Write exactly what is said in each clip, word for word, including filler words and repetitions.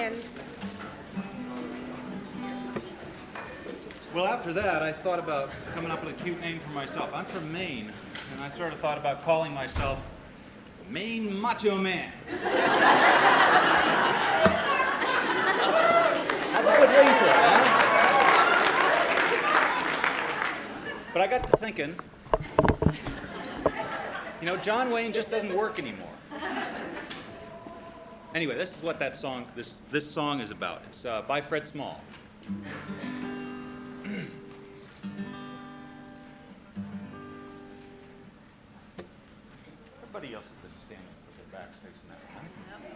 ends. Well, after that, I thought about coming up with a cute name for myself. I'm from Maine, and I sort of thought about calling myself Maine Macho Man. That's a good ring to it, huh? But I got to thinking, you know, John Wayne just doesn't work anymore. Anyway, this is what that song, this this song is about. It's uh, by Fred Small. Everybody else is just standing with their backs facing that way.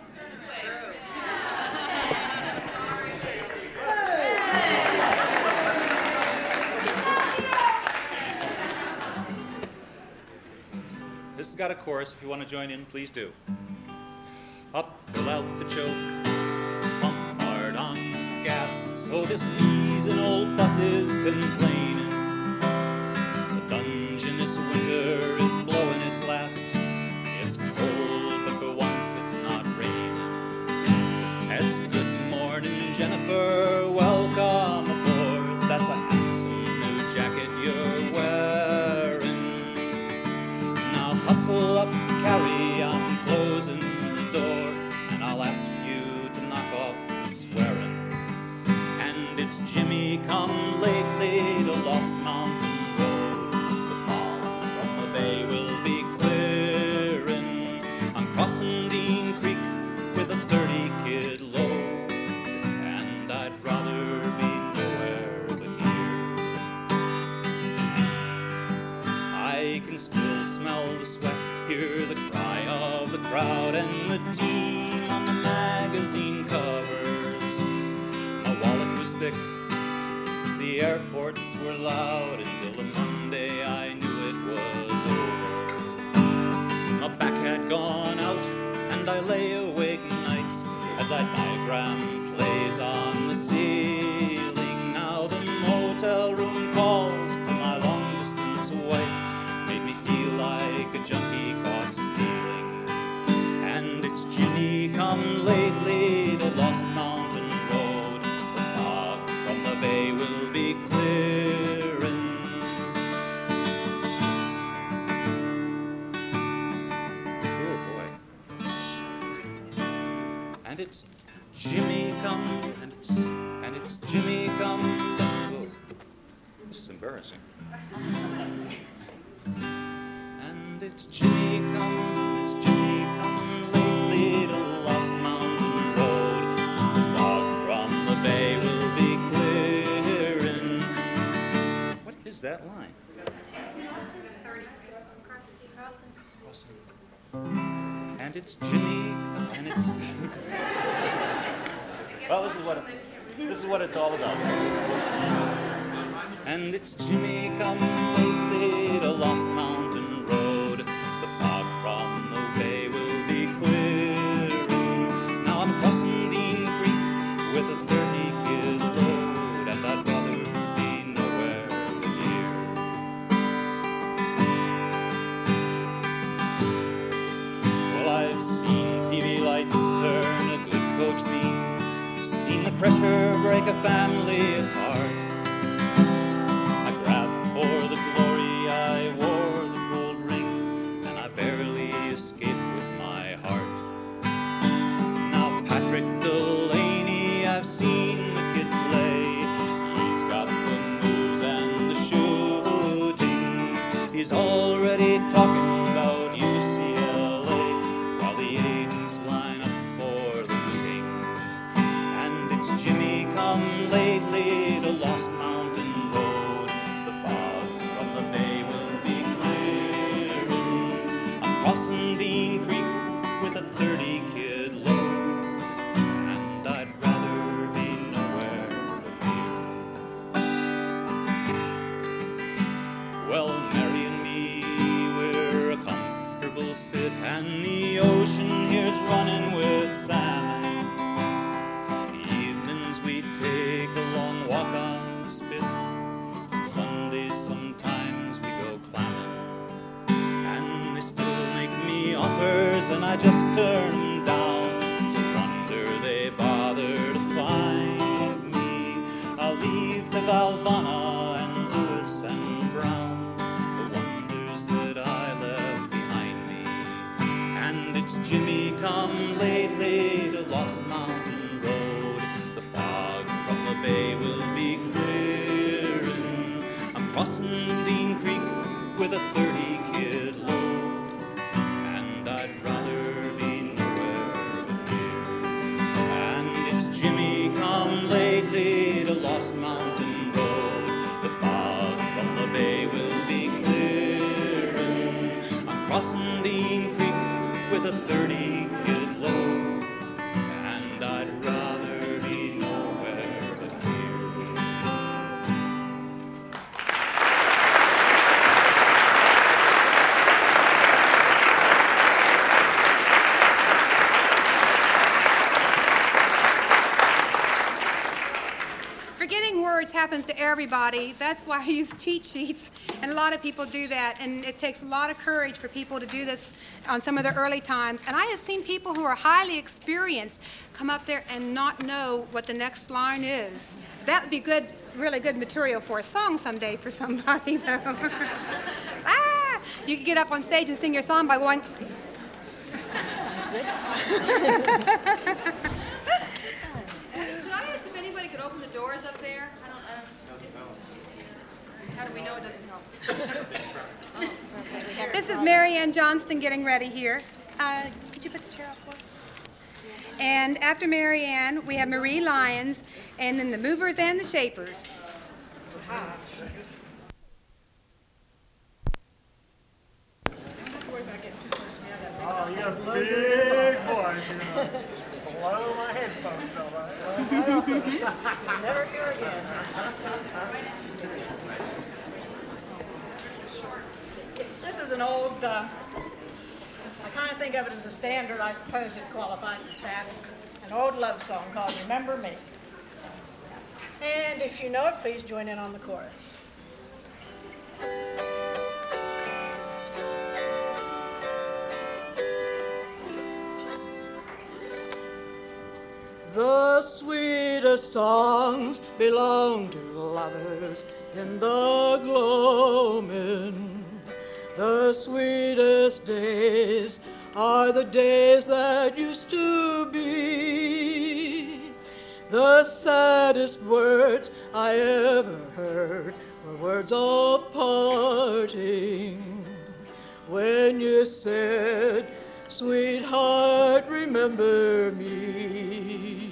This has got a chorus. If you want to join in, please do. Up, pull out the choke, pump hard on gas. Oh, this wheezing old bus is complaining. The dungeon this winter is blowing its last. It's cold, but for once it's not raining. It's good morning, Jennifer, welcome aboard. That's a handsome new jacket you're wearing. Now hustle up, Carrie, I'm closing the door, and I'll ask you to knock off the swearing. And it's Jimmy come lately to Lost Mountain Road. The fog from the bay will be clearing. I'm crossing Dean Creek with a thirty kid load, and I'd rather be nowhere but here. I can still smell the sweat, hear the cry of the crowd and the team on the magazine covers. My wallet was thick, the airports were loud, until the Monday I knew it was over. My back had gone out, and I lay awake nights as I diagram plays on the ceiling. Now the motel room calls to my long-distance wife, made me feel like a junkie caught stealing. And it's Jimmy come lately to Lost Mountain Road. The fog from the bay will be clearing. Oh boy. And it's Jimmy come, and it's and it's Jimmy come. Whoa. This is embarrassing. And it's Jimmy come, it's Jimmy come lately to Lost Mountain Road. The fog from the bay will be clearing. What is that line? And it's Jimmy, and it's well, this is what it, this is what it's all about. And it's Jimmy come lately to Lost Mountain Road. The fog from the bay will be clearing. Now I'm crossing Dean Creek with a thirty kid load, and I'd rather be nowhere but here. Well, I've seen T V lights turn a good coach mean, seen the pressure break a family apart. For the glory I wore the gold ring, and I barely escaped with my heart. Now Patrick Delaney, I've seen the kid play. He's got the moves and the shooting. He's already talking about U C L A, while the agents line up for the looting. And it's Jimmy come lately to Lost Mountain Road. Crossing Dean Creek with a thirty kid load, and I'd rather be nowhere but here. Well, Mary and me, we're a comfortable fit, and the ocean here's running with salmon. Evenings we take a long walk on the spit, Sundays sometimes we go clamming. Offers and I just turn them down. So wonder they bother crossing Dean Creek with a thirty kid load, and I'd rather be nowhere but here. And it's Jimmy come lately to Lost Mountain Road. The fog from the bay will be clearing. I'm crossing Dean Creek with a thirty kid load, and I'd rather be nowhere but here. Forgetting words happens to everybody. That's why I use cheat sheets, and a lot of people do that, and it takes a lot of courage for people to do this on some of the early times. And I have seen people who are highly experienced come up there and not know what the next line is. That would be good, really good material for a song someday for somebody, though. Ah! You could get up on stage and sing your song by going... Sounds good. Could I ask if anybody could open the doors up there? I don't, I don't. How do we know it doesn't help? Oh, okay. This is Mary Ann Johnston getting ready here. Uh, could you put the chair up for us? And after Mary Ann, we have Marie Lyons, and then the Movers and the Shapers. Oh, you're big boys, you know. Blow my headphones, all right? Never hear again. This is an old, uh, I kind of think of it as a standard. I suppose it qualifies as that. An old love song called Remember Me. And if you know it, please join in on the chorus. The sweetest songs belong to lovers in the gloaming. The sweetest days are the days that used to be. The saddest words I ever heard were words of parting. When you said, "Sweetheart, remember me.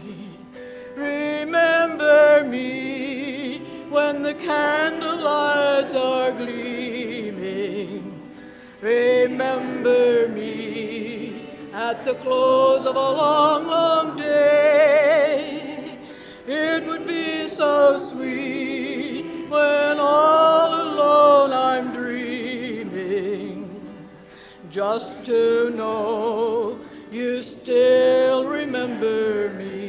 Remember me when the candlelights are gleaming. Remember me at the close of a long, long day. It would be so sweet when all alone I'm dreaming, just to know you still remember me."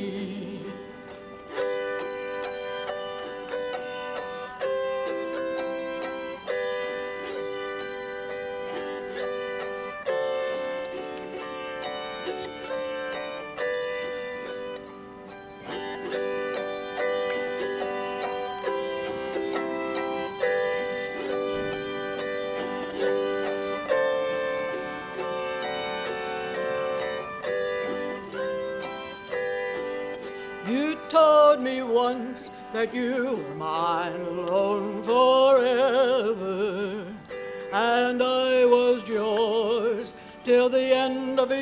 You told me once that you were mine alone forever, and I was yours till the end of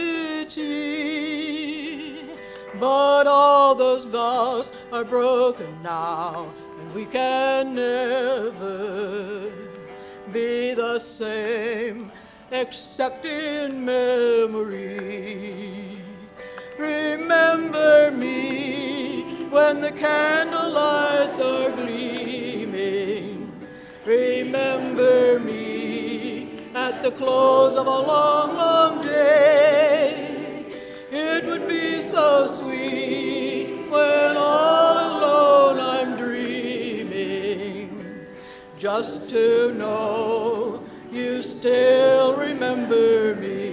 eternity. But all those vows are broken now, and we can never be the same except in memory. Remember me when the candlelights are gleaming. Remember me at the close of a long, long day. It would be so sweet when all alone I'm dreaming, just to know you still remember me.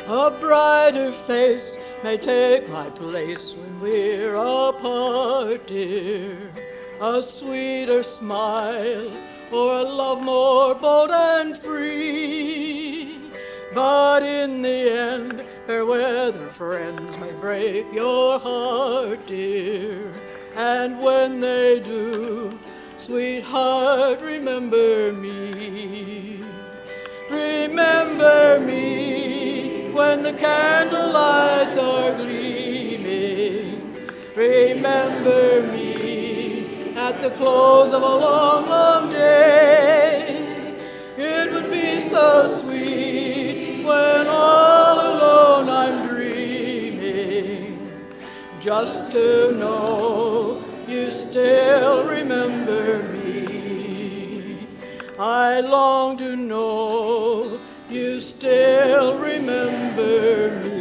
A brighter face may take my place when we're apart, dear. A sweeter smile or a love more bold and free. But in the end, fair weather friends may break your heart, dear. And when they do, sweetheart, remember me. Remember me when the candle lights are gleaming. Remember me at the close of a long, long day. It would be so sweet when all alone I'm dreaming, just to know you still remember me. I long to know you still remember me.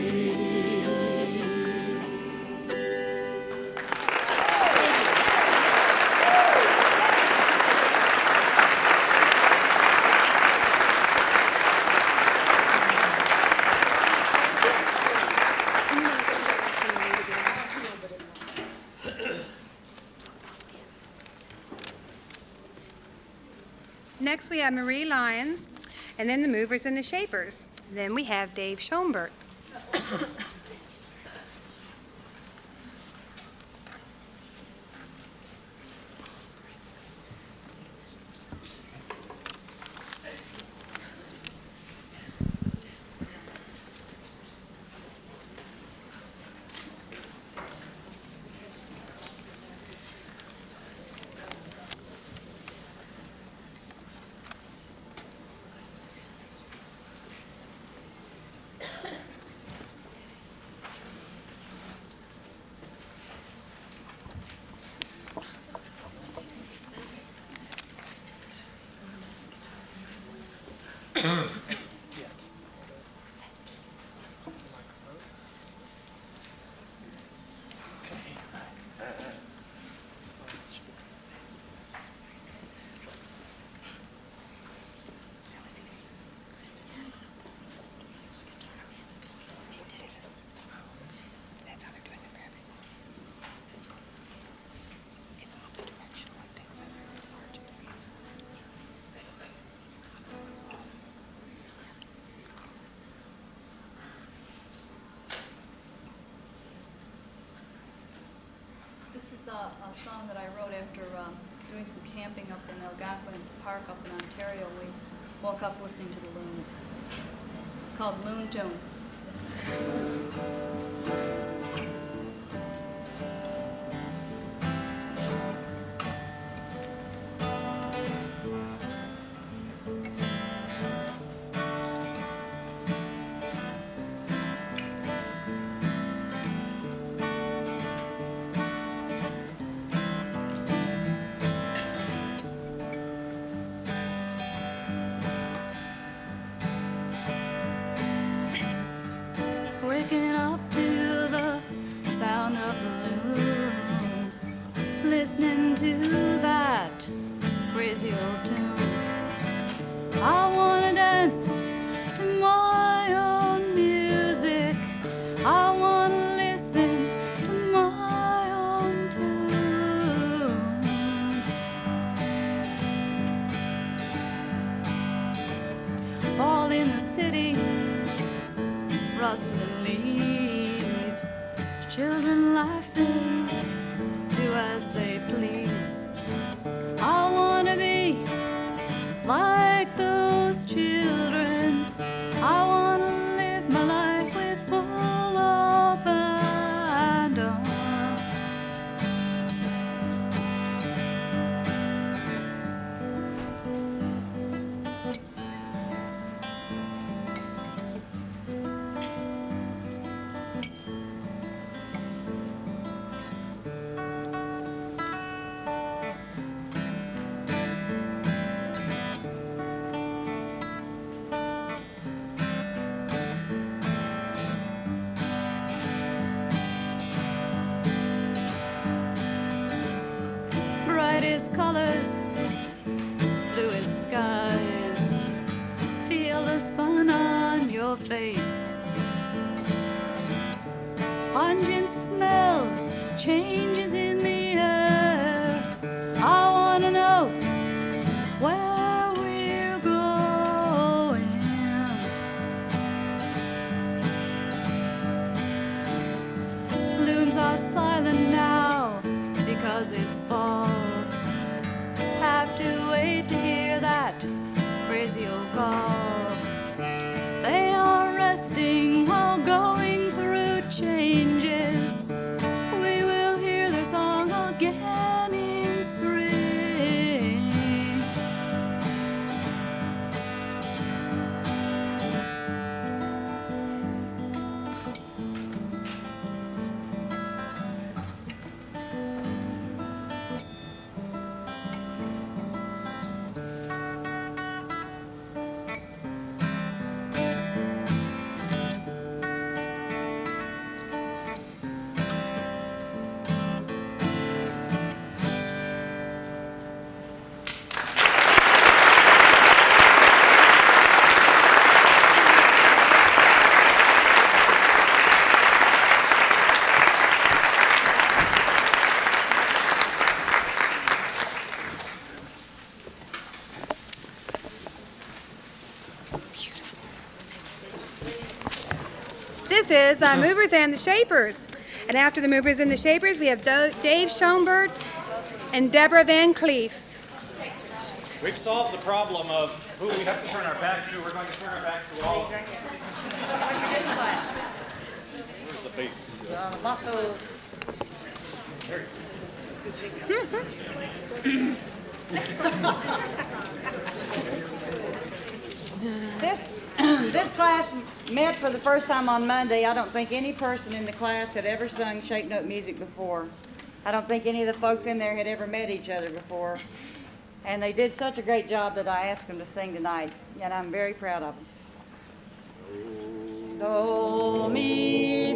Next we have Marie Lyons, and then the Movers and the Shapers. Then we have Dave Schoenberg. This is a, a song that I wrote after um, doing some camping up in Algonquin Park up in Ontario. We woke up listening to the loons. It's called Loon Tune. Waking up to the sound of the loons, listening to that crazy old tune. I wanna dance to my own music. I wanna listen to my own tune. Fall in the city, rustling leaves, children laughing, do as they please. I wanna be like those children. I wanna live my life with full abandon. Brightest colors, bluest skies, feel the sun on your face. changes in the air. I want to know where we're going. Loons are silent now because it's fall. Have to wait to hear that crazy old call. They are resting while going through changes. We will hear their song again in spring. This is uh, Movers and the Shapers. And after the Movers and the Shapers, we have Do- Dave Schoenberg and Deborah Van Cleef. We've solved the problem of who we have to turn our back to. We're going to turn our backs to all. Where's the bass? Uh, muscles. This, this class met for the first time on Monday. I don't think any person in the class had ever sung shape note music before. I don't think any of the folks in there had ever met each other before. And they did such a great job that I asked them to sing tonight, and I'm very proud of them. Do, mi,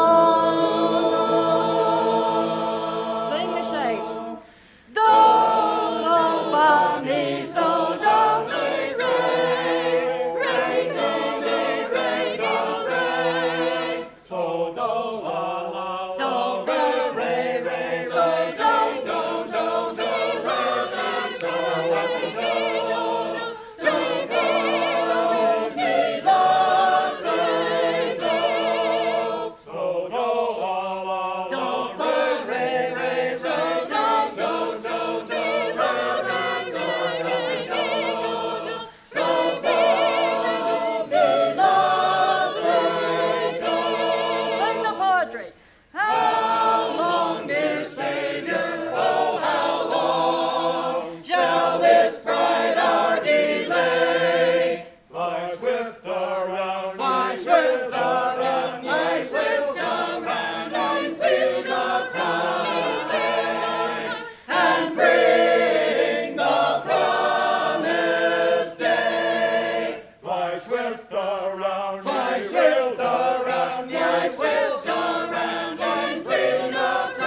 sol. Sing the shapes. Do, do, fa, mi, sol, do, si, re. Re, si, si, si, re, do, re. So, do, la, la, do, re, re, re, so, do, so, so, so, re, re, so, so, so, do, so, so, do, si, do, si, so. So, do, la, la, do, re, re, re, so, do, so, so, so, re, re, so, so, so, do, so, so, si, do, si, so. Sing the poetry. How long, dear Savior, oh, how long shall this pride our delay? Fly swift around, fly swift around, fly swift around, fly swift around, and bring the promised day. Fly swift around, fly swift around, fly swift around, fly swift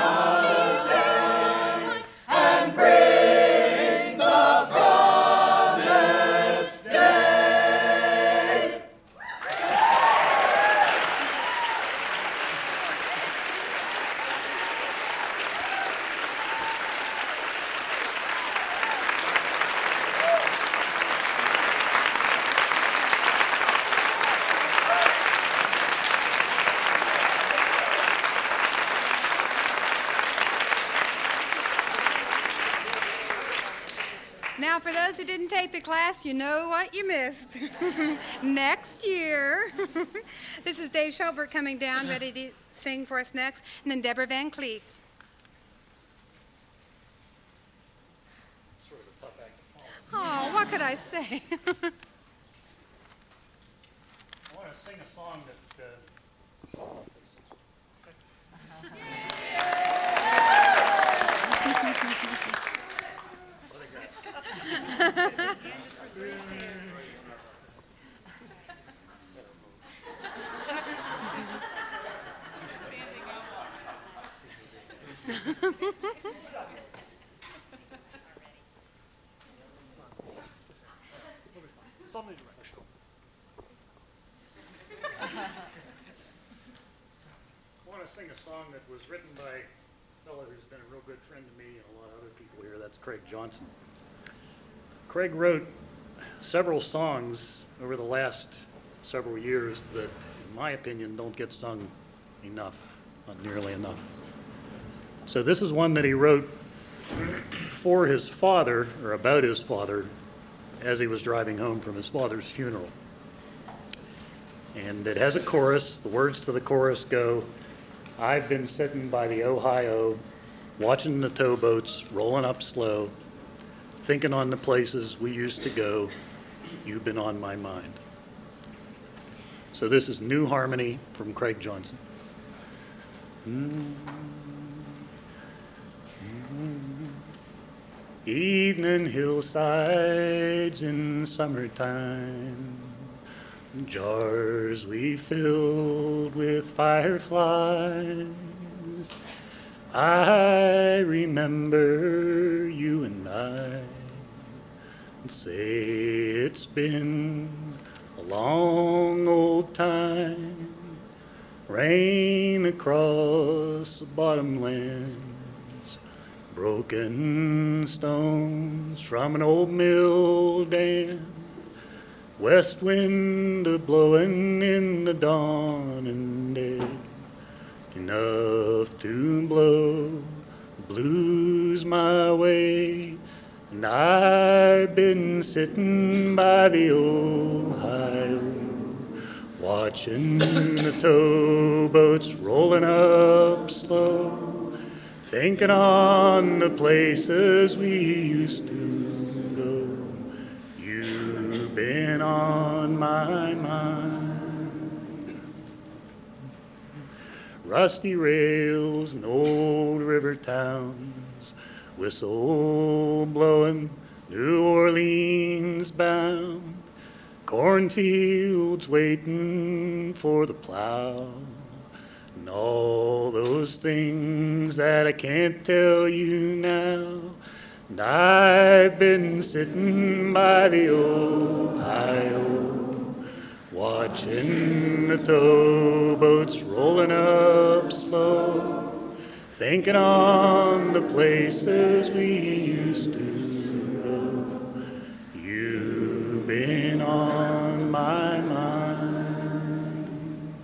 around, and bring the promised day. Now, for those who didn't take the class, you know what you missed. Next year. This is Dave Schoenberg coming down, ready to sing for us next, and then Deborah Van Cleef. Sort of a tough act to follow. Oh, what could I say? I want to sing a song that. Uh, Something directional. I want to sing a song that was written by fellow who's been a real good friend to me and a lot of other people here. That's Craig Johnson. Craig wrote several songs over the last several years that, in my opinion, don't get sung enough, not nearly enough. So this is one that he wrote for his father, or about his father, as he was driving home from his father's funeral. And it has a chorus. The words to the chorus go, "I've been sitting by the Ohio, watching the towboats rolling up slow, thinking on the places we used to go. You've been on my mind." So this is New Harmony from Craig Johnson. Mm-hmm. Evening hillsides in summertime, jars we filled with fireflies. I remember you and I, say it's been a long old time. Rain across the bottomlands, broken stones from an old mill dam, west wind a blowing in the dawning day, enough to blow the blues my way. And I've been sitting by the Ohio, watching the towboats rolling up slow, thinking on the places we used to go. You've been on my mind. Rusty rails and old river towns, whistle blowing, New Orleans bound, cornfields waiting for the plow, and all those things that I can't tell you now. And I've been sitting by the Ohio, watching the towboats rolling up slow, thinking on the places we used to go. You've been on my mind.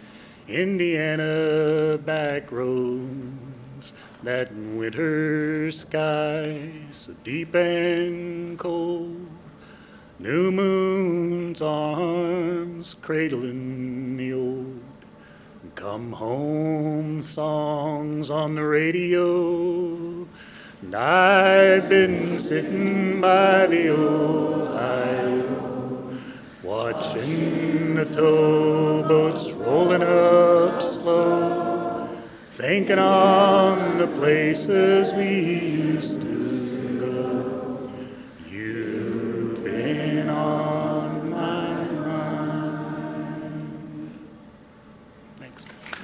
Indiana back roads, that winter sky so deep and cold, new moon's arms cradling the old. Come home songs on the radio, and I've been sitting by the Ohio, watching the towboats rolling up slow, thinking on the places we used to go. You've been on my mind. Thanks.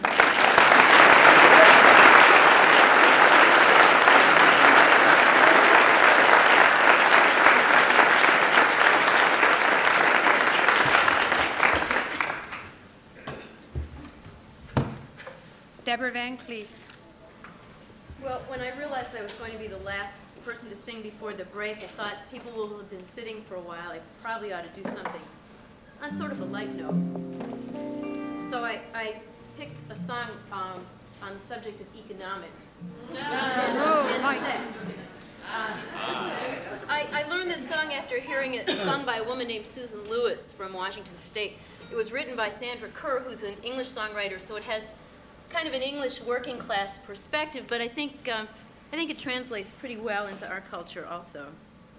Deborah Van Cleef. Well, when I realized I was going to be the last person to sing before the break, I thought people will have been sitting for a while. I probably ought to do something on sort of a light note. So I, I picked a song um, on the subject of economics. Oh, and light. sex. Uh, this was, I, I learned this song after hearing it sung by a woman named Susan Lewis from Washington State. It was written by Sandra Kerr, who's an English songwriter, so it has kind of an English working class perspective, but I think um, I think it translates pretty well into our culture also.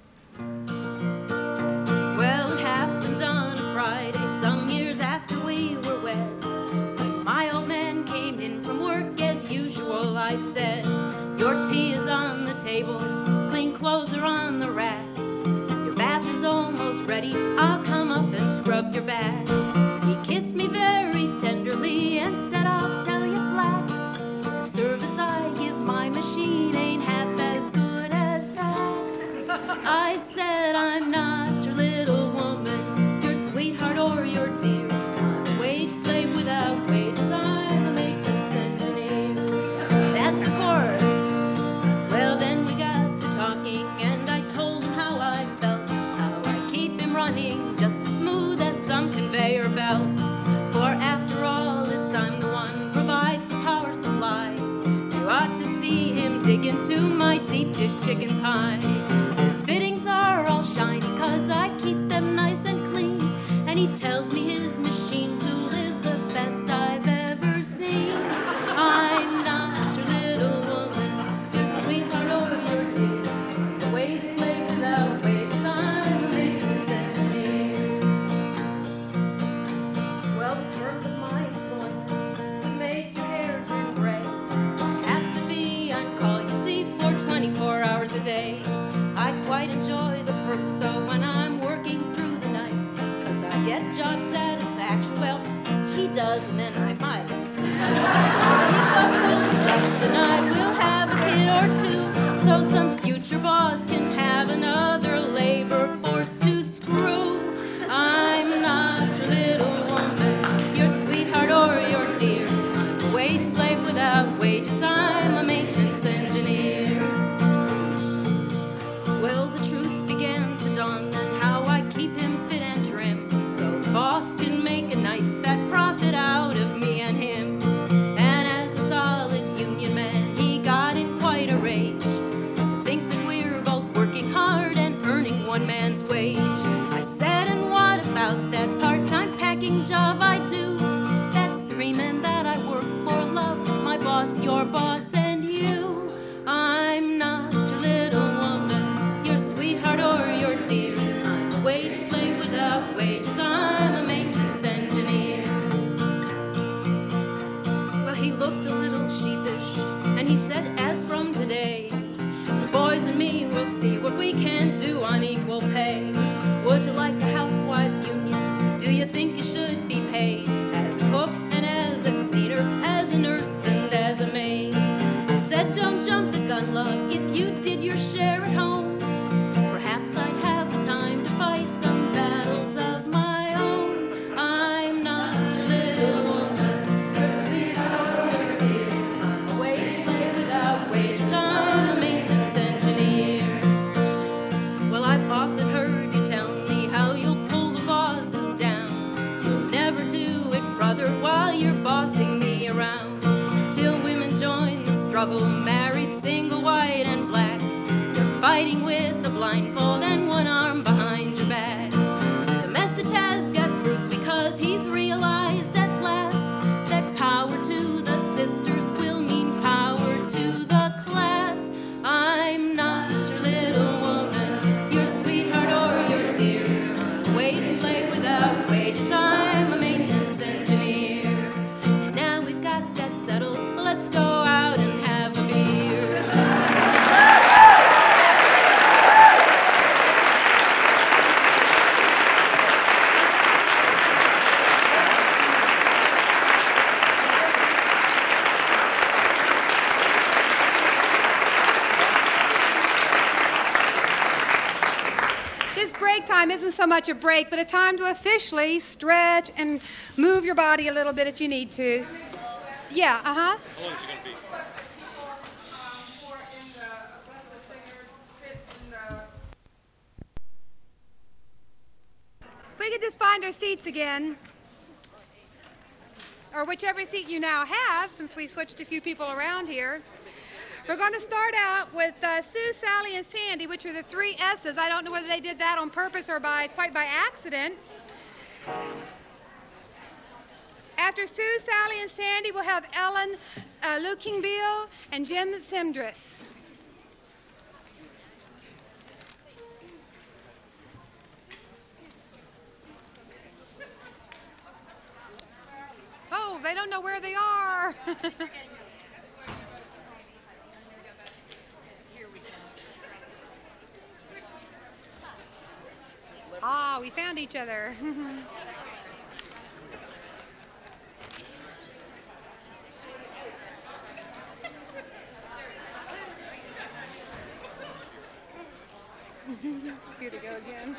Well, it happened on a Friday, some years after we were wed. When my old man came in from work as usual, I said, "Your tea is on the table, clean clothes are on the rack. Your bath is almost ready, I'll come up and scrub your back." He kissed me very tenderly and said, "I'll tell you flat, the service I give my machine ain't half as good as that." I said, "I'm not your little woman, your sweetheart or your dear. I'm a wage slave without wages, I'm a maintenance engineer." That's the chorus. running just as smooth as some conveyor belt. For after all, it's I'm the one who provides the power supply. You ought to see him dig into my deep dish chicken pie. His fittings are all shiny cause I keep them nice and clean. And he tells me his machine tool is the best I've ever seen. I'm not your little woman, your sweetheart or your dear. I'm the wage slave without wages, I'm a maintenance engineer. Well, the terms of my employment would make your hair turn gray. I have to be on call, you see, for twenty-four hours a day. I quite enjoy the perks though when I'm working through the night, cause I get job satisfaction. Well, he does and then I might. And I will have a kid or two, so some future boss can have another labor force to screw. I'm not your little woman, your sweetheart or your dear. I'm a wage slave without wages, I'm a maintenance engineer. Well, the truth began to dawn then how I keep him fit and trim, so the boss can make a nice fat profit out of me and him. And as a solid union man, he got in quite a rage to think that we're both working hard and earning one man's wage. I said, and what about that part-time packing job I do? That's three men that I work for, love, my boss, your boss, and you. I'm not your little woman, your sweetheart or your dear. I'm a wage slave without wages, I'm a maintenance engineer. Well, he looked a little sheepish, and he said, as from today, the boys and me will see what we can do on equal pay. Would you like a housewives union? Do you think you should be paid as a cook and as a cleaner, as a nurse and as a maid? I said, don't jump the gun, love. If you did your share at home, perhaps I'd have the time to fight some battles of my own. I'm not your little woman, your sweetheart or your dear. I'm a wage slave without wages, I'm a maintenance engineer. Well, I've often heard you tell me how you'll pull the bosses down. You'll never do it, brother, while you're bossing me around. Till women join the struggle, married, single, white and black, you're fighting with a blindfold and one arm behind your back. The message has got through because he's realized at last that power to the sisters will mean power to the class. I'm not your little woman, your sweetheart or your dear. I'm a wage slave without wages, I'm a maintenance engineer. And now we've got that settled, let's go out and have a beer. This break time isn't so much a break, but a time to officially stretch and move your body a little bit if you need to. Yeah, uh-huh. How long is it going to be? We could just find our seats again, or whichever seat you now have, since we switched a few people around here. We're going to start out with uh, Sue, Sally, and Sandy, which are the three S's. I don't know whether they did that on purpose or by quite by accident. After Sue, Sally, and Sandy, we'll have Ellen uh, Lukingbeal and Jim Simdris. Oh, they don't know where they are. Ah, we found each other. Here to go again.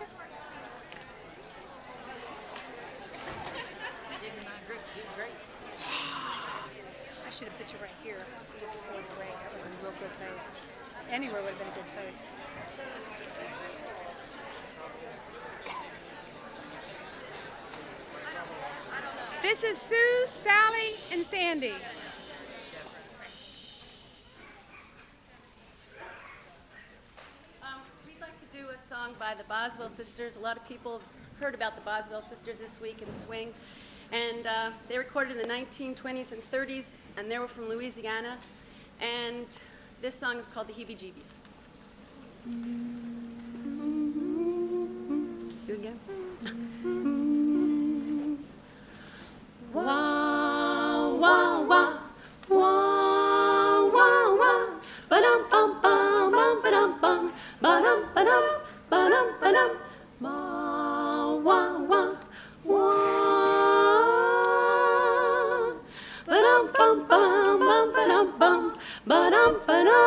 I should have put you right here just before the break. That would have been a real good place. Anywhere would have been a good place. This is Sue, Sally, and Sandy. Um, we'd like to do a song by the Boswell Sisters. A lot of people heard about the Boswell Sisters this week in swing. And uh, they recorded in the nineteen twenties and thirties, and they were from Louisiana. And this song is called the Heebie-Jeebies. Let's do it again. Wah, wah, wah, wah, wah, wah, ba-dum, bum, bum, bum, ba-dum, bum, ba-dum, ba-dum, ba-dum, ba-dum, wah, wah, wah, wah, ba-dum, bum, bum, bum, ba-dum, bum, ba-dum,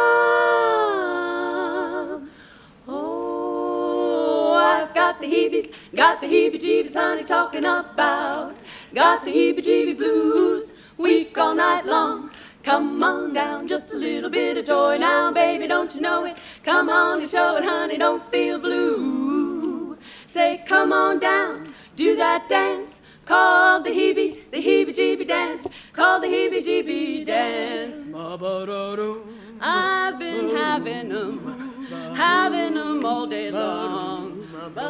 ba-dum. Oh, I've got the heebies, got the heebie-jeebies, honey, talking about. Got the heebie-jeebie blues, week all night long. Come on down, just a little bit of joy now, baby, don't you know it? Come on and show it, honey, don't feel blue. Say, come on down, do that dance, called the heebie, the heebie-jeebie dance, called the heebie-jeebie dance. I've been having them, having them all day long.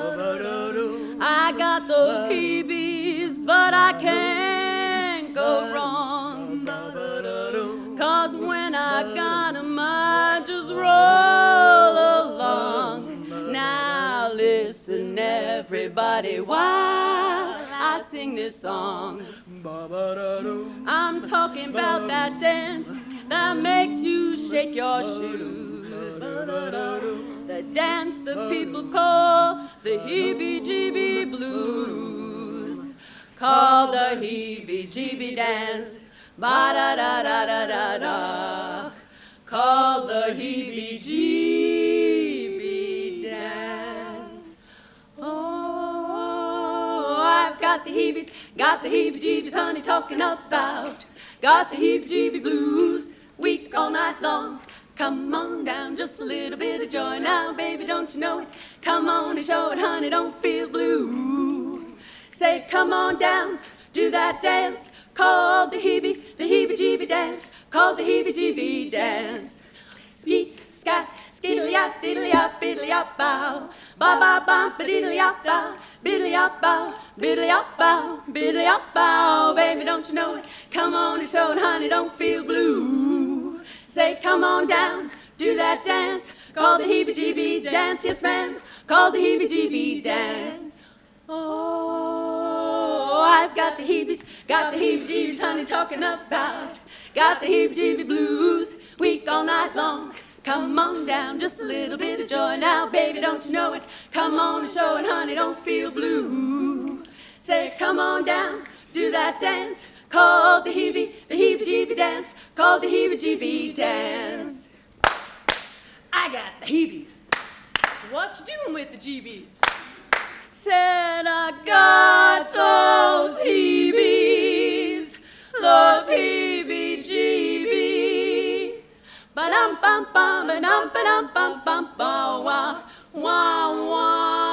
I got those heebies, but I can't go wrong. Cause when I got 'em, I just roll along. Now listen, everybody, while I sing this song. I'm talking about that dance that makes you shake your shoes. The dance the people call the heebie-jeebie blues. Call the heebie-jeebie dance, ba-da-da-da-da-da-da. Call the heebie-jeebie dance. Oh, I've got the heebies, got the heebie-jeebies, honey, talking about. Got the heebie-jeebie blues, week all night long. Come on down, just a little bit of joy now, baby, don't you know it? Come on and show it, honey, don't feel blue. Say, come on down, do that dance, called the heebie, the heebie-jeebie dance, called the heebie-jeebie dance. Skeet, scat, skiddly-yap, diddly-yap, biddly-yap, bow, ba-ba-bum, ba-diddly-yap, bow, biddly-yap, bow, biddly-yap, bow, biddly-yap, bow, baby, don't you know it? Come on and show it, honey, don't feel blue. Say, come on down, do that dance, called the heebie-jeebie dance, yes ma'am, called the heebie-jeebie dance. Oh, I've got the heebies, got the heebie-jeebies, honey, talking about. Got the heebie-jeebie blues, week all night long. Come on down, just a little bit of joy now, baby, don't you know it? Come on and show it, honey, don't feel blue. Say, come on down, do that dance, called the heebie, the heebie-jeebie dance, called the heebie-jeebie dance. I got the heebies. What you doing with the jeebies? Said I got those heebies, those heebie-jeebie. Ba-dum-bum-bum, ba-dum-ba-dum-bum-bum-bum, wah, wah, wah.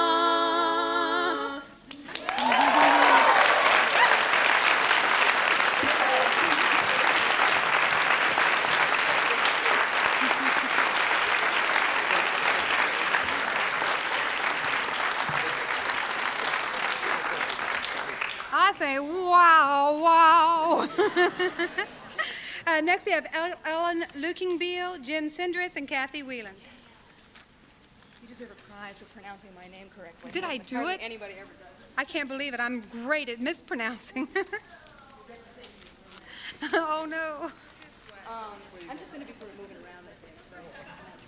I say, wow, wow. uh, next we have El- Ellen Lookingbeal, Jim Sindris, and Kathy Whelan. You deserve a prize for pronouncing my name correctly. Did I do Hardly it? Anybody ever does it. I can't believe it. I'm great at mispronouncing. Oh, no. Um, I'm just going to be sort of moving around this thing, so I'm not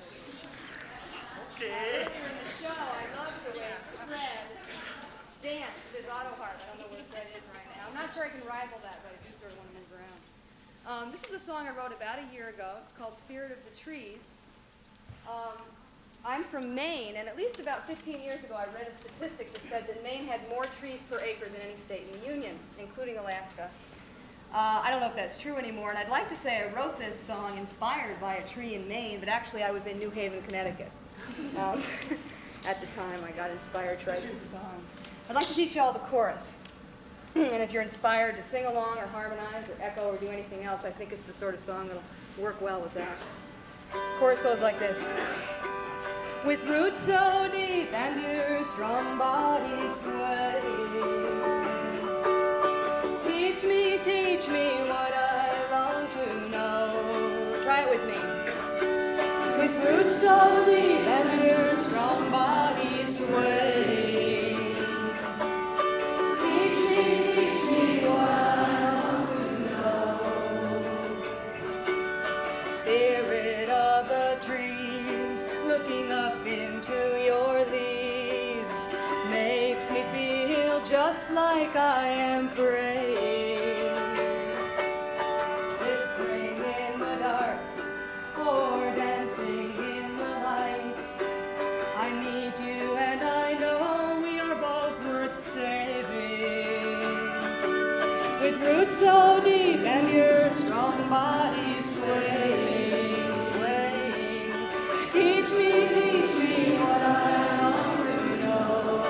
sure. Okay. Earlier in the show, I loved the way Fred danced with his auto harp. I don't know where Fred is right now. I'm not sure I can rival that, but I do sort of want to move around. Um, this is a song I wrote about a year ago. It's called Spirit of the Trees. Um, I'm from Maine, and at least about fifteen years ago, I read a statistic that said that Maine had more trees per acre than any state in the Union, including Alaska. Uh, I don't know if that's true anymore, and I'd like to say I wrote this song inspired by a tree in Maine, but actually I was in New Haven, Connecticut. Um, at the time, I got inspired to write this song. I'd like to teach you all the chorus. And if you're inspired to sing along or harmonize or echo or do anything else, I think it's the sort of song that'll work well with that. The chorus goes like this. With roots so deep and your strong body swaying, teach me, teach me what I long to know. Try it with me. With roots so deep and your strong body swaying, teach me, teach me what I long to know. Spirit of the trees, looking up into your leaves, makes me feel just like I am praying. Whispering in the dark or dancing in the light, I need you and I know we are both worth saving. With roots so deep and your strong body swaying, swaying, teach me, teach me what I long to know.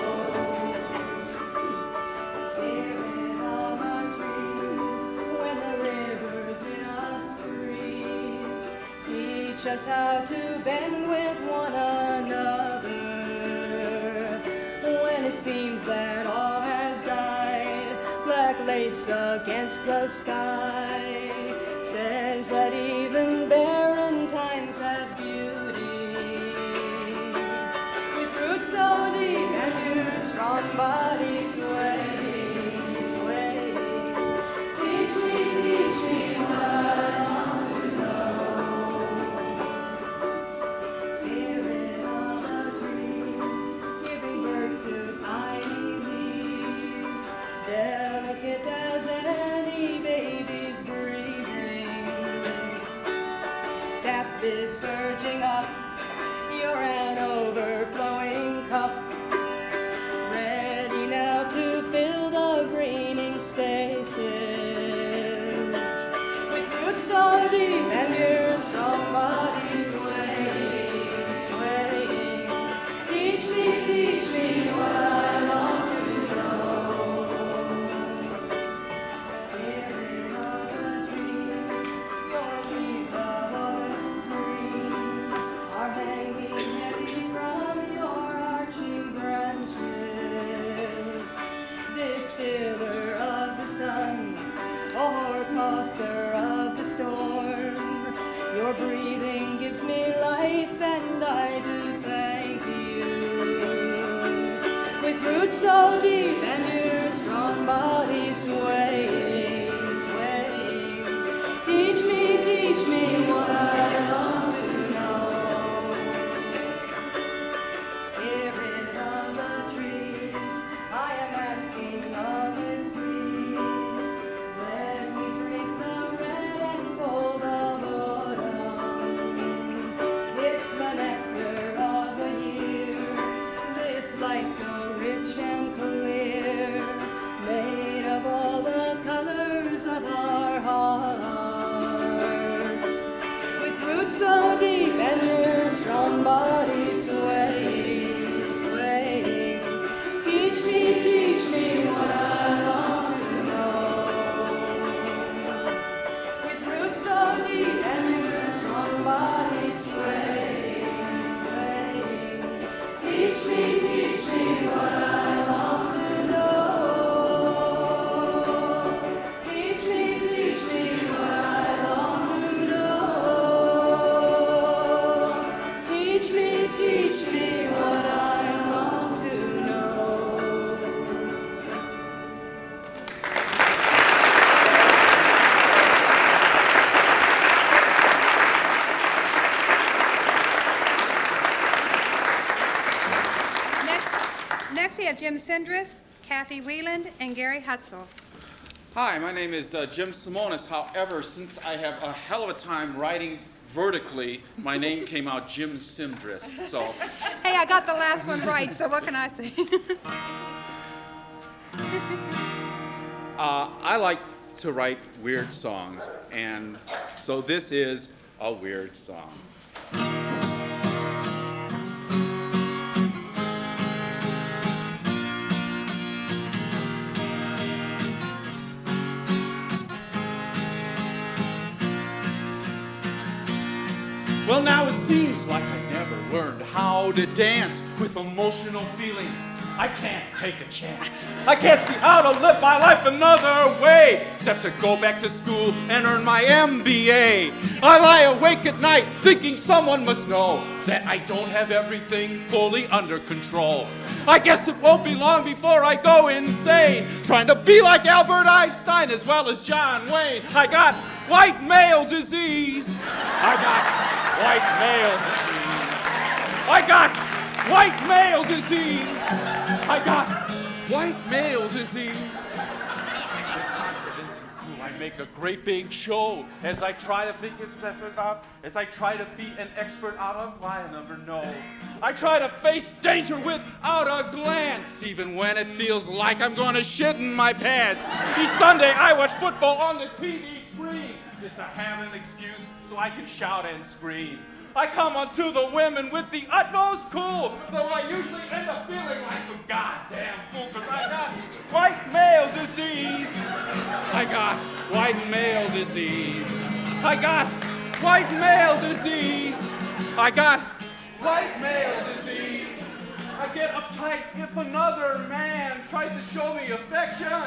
Spirit of our trees, when the rivers in us freeze, teach us how to bend with one another. When it seems that all has died, black lace against the sky says that even barren times have beauty. With roots so deep and your strong body swaying, swaying, teach me, teach me what I long to know. Spirit of the trees, giving birth to tiny leaves, delicate as any baby's breathing. Sap is surging up, you're an overflowing cup, ready now to fill the greening spaces. With roots so deep and your strong body swaying, swaying, teach me, teach me what I long to know. Spirit of the trees, your leaves of honest green are hanging heavy from your arching branches. Distiller of the sun, or tosser of the storm, your breathing gives me life and I do thank you. With roots so deep and your strong body swaying, swaying, teach me, teach me what I long to know. Spirit of the trees, I am asking of it, please. Let me drink the red and gold of autumn. It's the nectar of the year, this light so rich and clear, made of all the colors of our hearts. With roots so deep and your strong body swaying, swaying, teach me, teach me what I long to know. With roots so deep and your strong body swaying, swaying, teach me, teach me what I long to know. Teach me, teach me what I long to know. Teach me, teach me what I long to know. Next, next we have Jim Sindris, Kathy Wieland, and Gary Hutzel. Hi, my name is uh, Jim Simonis. However, since I have a hell of a time writing vertically, my name came out Jim Sindris. So, Hey, I got the last one right, so what can I say? uh, I like to write weird songs, and so this is a weird song. Well, now it seems like I never learned how to dance with emotional feelings. I can't take a chance. I can't see how to live my life another way except to go back to school and earn my M B A. I lie awake at night thinking someone must know that I don't have everything fully under control. I guess it won't be long before I go insane, trying to be like Albert Einstein as well as John Wayne. I got white male disease. I got white male disease. I got white male disease. I got white male disease. I make a great big show as I try to think it's out, as I try to be an expert out of why I never know. I try to face danger without a glance, even when it feels like I'm gonna shit in my pants. Each Sunday I watch football on the T V screen, just to have an excuse so I can shout and scream. I come onto the women with the utmost cool, though I usually end up feeling like some goddamn fool, cause I got white male disease. I got white male disease. I got white male disease. I got white male disease. I get uptight if another man tries to show me affection.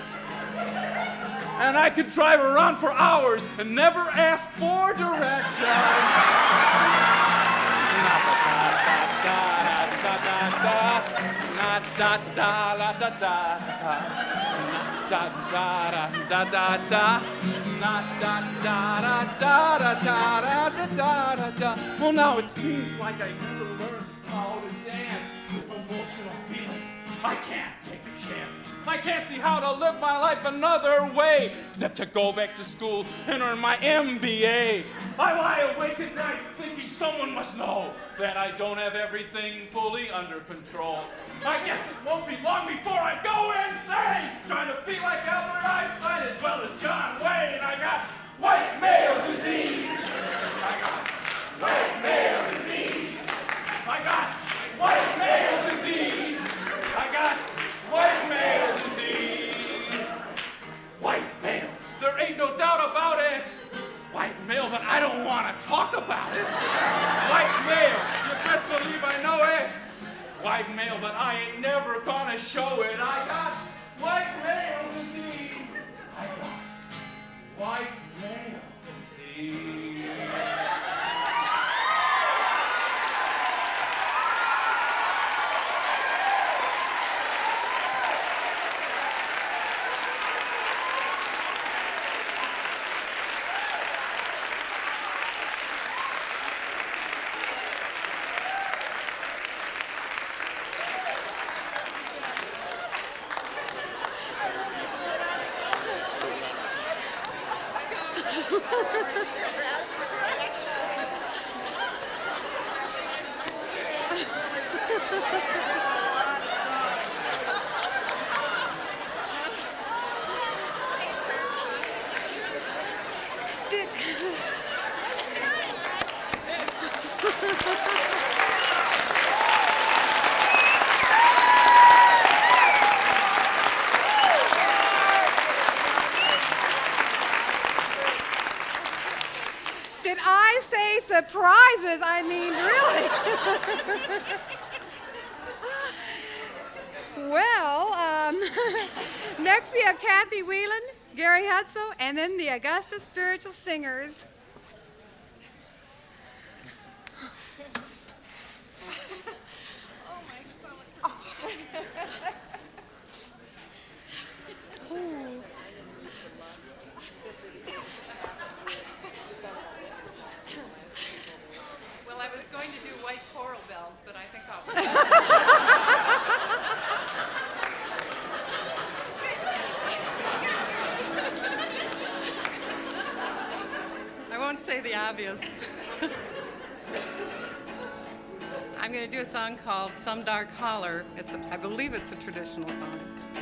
And I could drive around for hours and never ask for directions. Well, now it seems like I never learned how to dance with emotional feelings. I can't take a chance. I can't see how to live my life another way except to go back to school and earn my M B A. I lie awake at night thinking someone must know that I don't have everything fully under control. I guess it won't be long before I go insane, trying to be like Albert Einstein as well as John Wayne. I got white male disease. I got white male disease. I got white male disease. I got white male disease. White male. There ain't no doubt about it. White male, but I don't want to talk about it. White male. You best believe I know it. White male, but I ain't never gonna show it. I got white male disease. I got white male disease. Did I say surprises? I mean, really? Well, um, next we have Kathy Whelan, Gary Hutzel, and then the Augusta Spiritual Singers. Oh, my stomach hurts. Ooh. Well, I was going to do White Coral Bells, but I think I'll... I won't say the obvious. I'm going to do a song called Some Dark Holler. It's a, I believe it's a traditional song.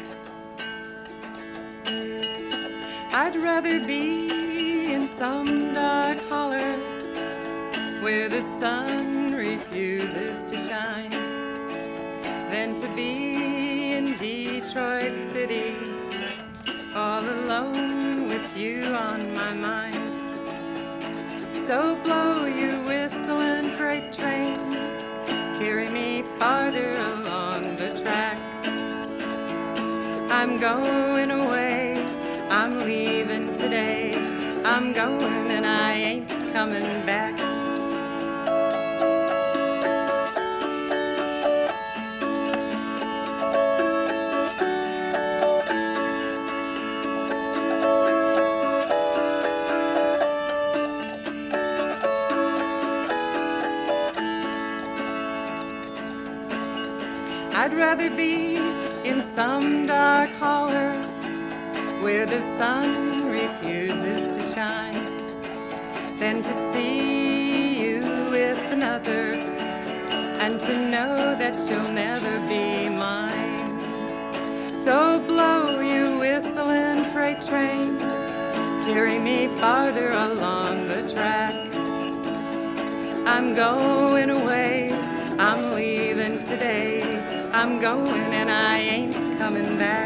I'd rather be in some dark holler where the sun refuses to shine than to be in Detroit City all alone with you on my mind. So blow you whistle freight train, carry me farther along the track. I'm going away, I'm leaving today. I'm going and I ain't coming back. I'd rather be in some dark holler where the sun refuses to shine than to see you with another and to know that you'll never be mine. So blow, you whistling freight train, carry me farther along the track. I'm going away, I'm leaving today. I'm going and I ain't coming back.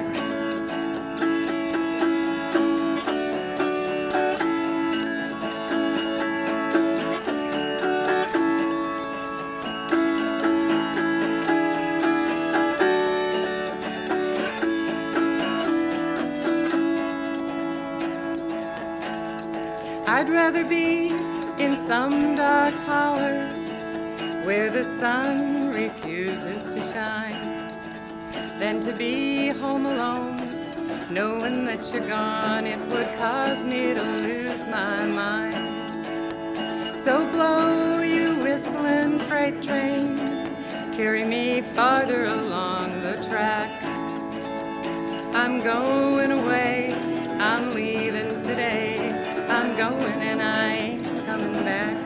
I'd rather be in some dark holler where the sun refuses to shine than to be home alone, knowing that you're gone. It would cause me to lose my mind. So blow, you whistling freight train, carry me farther along the track. I'm going away, I'm leaving today. I'm going and I ain't coming back.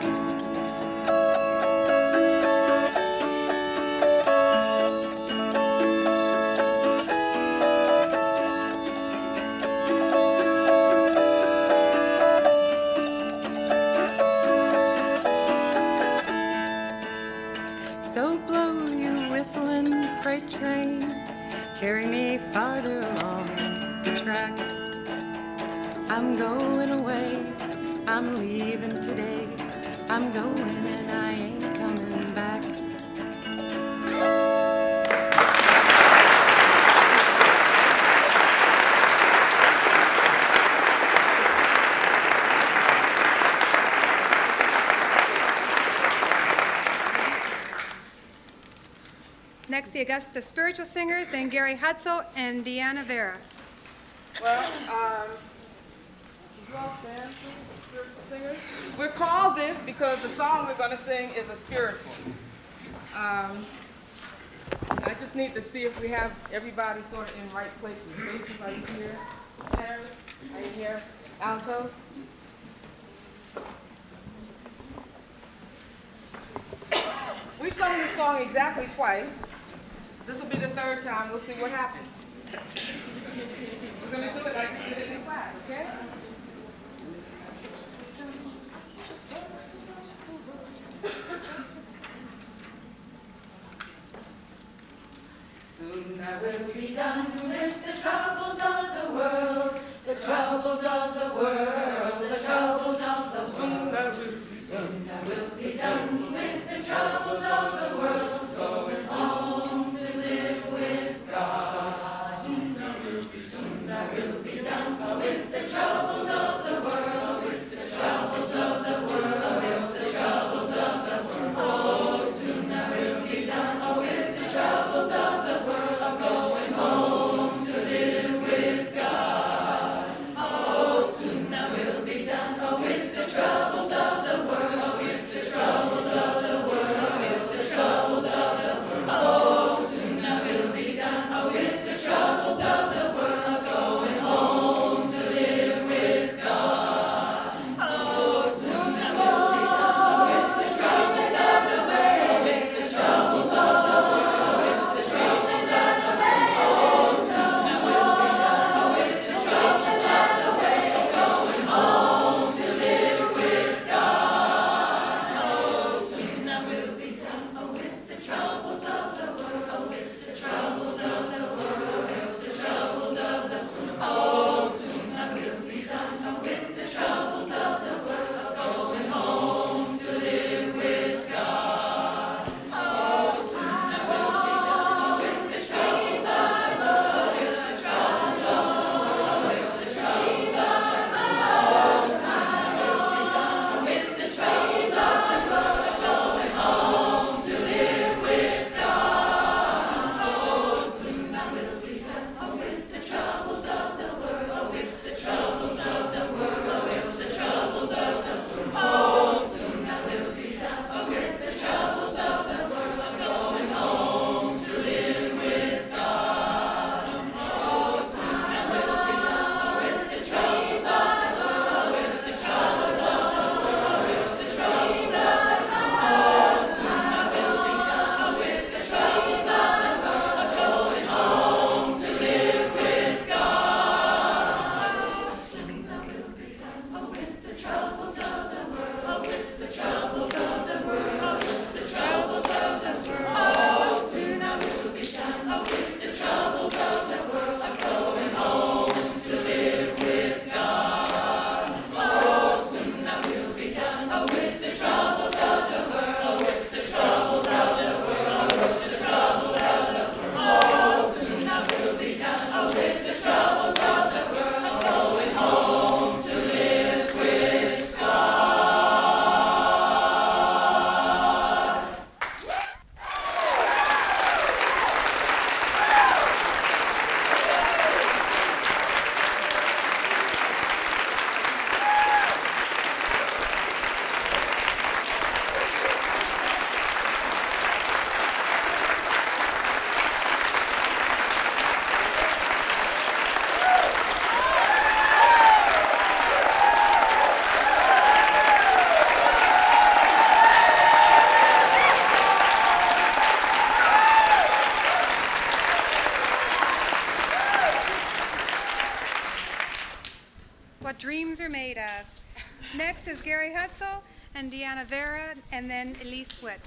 So blow, you whistling freight train, carry me farther along the track. I'm going away, I'm leaving today. I'm going and I ain't coming back. Next, the Augusta Spiritual Singers, then Gary Hutzel and Deanna Vera. Well, um, did you all stand for the spiritual singers? We're called this because the song we're going to sing is a spiritual. Um, I just need to see if we have everybody sort of in right places. Basses, are you here? Tenors, are you here? Altos? We've sung this song exactly twice. This will be the third time. We'll see what happens. We're going to do it like we did in class, okay? Soon I will be done with the troubles of the world, the troubles of the world, the troubles of the world. Soon I will be done with the troubles of the world, going home to live with God. Soon I will be, soon I will be done with the troubles of the world, with the troubles of the world, with the troubles of the world. Oh, soon I will be done with the troubles of the world, going home to live with God. Oh, soon I will be done with the troubles of the world, with the troubles of the world, with the troubles of the world. Oh, soon I will be done with the troubles of the world, going home to live with God. What Dreams Are Made Of. Next is Gary Hutzel and Deanna Vera, and then Elise Witt.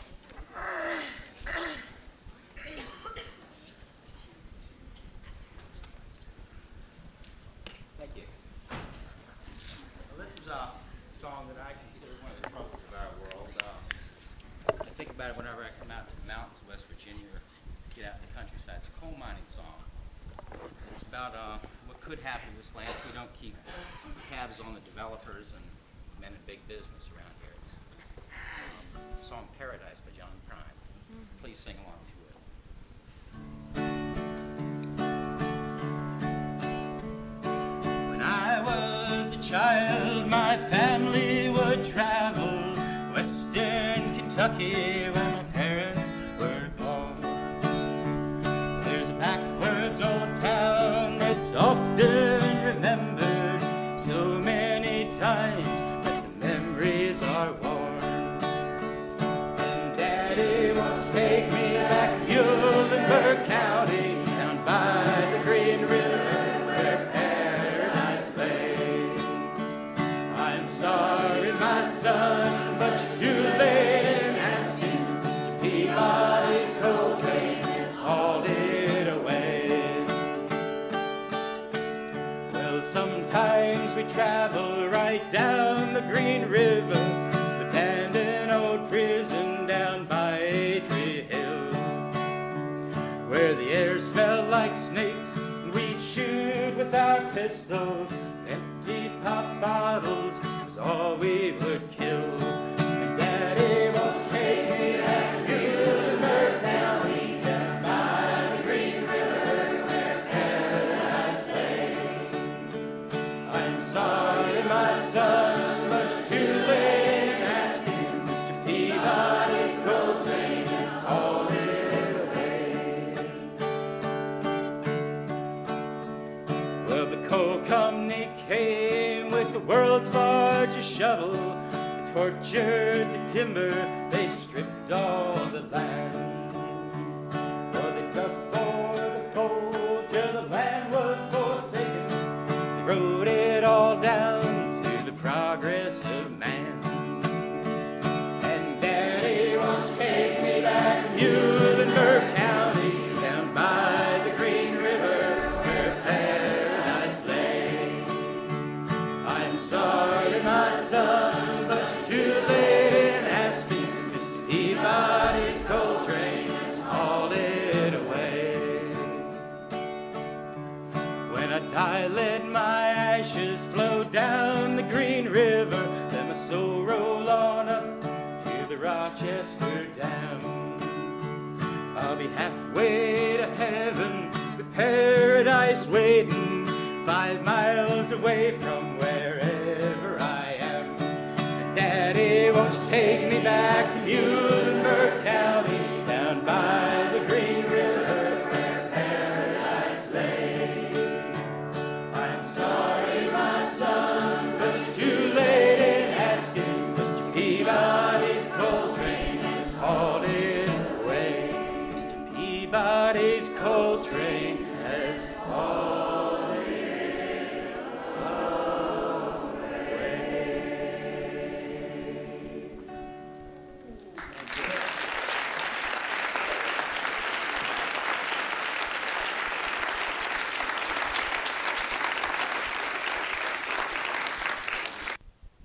Thank you. Well, this is a song that I consider one of the troubles of our world. Uh, I think about it whenever I come out to the mountains of West Virginia or get out in the countryside. It's a coal mining song. It's about uh, what could happen to this land if we don't keep tabs on the developers and men in big business around here. It's um, the song Paradise by John Prine. Please sing along if you will. When I was a child, my family would travel western Kentucky where my parents were born. There's a backwards old town that's often remembered so many times that the memories are worn. And Daddy wants to take me back to Muhlenberg County, down by the Green River where paradise lay. I'm sorry, my son, but you're too late in asking. Mister Peabody's coal train has hauled it away. Well, sometimes we travel right down the Green River, the abandoned old prison down by Atri Hill, where the air smelled like snakes and we'd shoot with our pistols. Empty pop bottles was all we would kill. And Daddy wants to take me back to Muhlenberg County, down by the Green River where paradise lay. I'm sorry, my son, but you're too late in asking. Mister Peabody's coal train has hauled it away. Well, the coal company came with the world's largest shovel. They tortured the timber, they stripped all the land. Well, they dug for the coal till the land was forsaken. They wrote it all down to the progress of man. And Daddy wants to take me back to Muhlenberg County, down by the Green River where paradise lay. I'm sorry, my son, but you're too late in asking. Mister Peabody's coal train has hauled it away. When I die, let my ashes flow down the Green River, let my soul roll on up to the Rochester Dam. I'll be halfway to heaven with paradise waiting, five miles away from wherever I am. And Daddy, won't you take me back to you?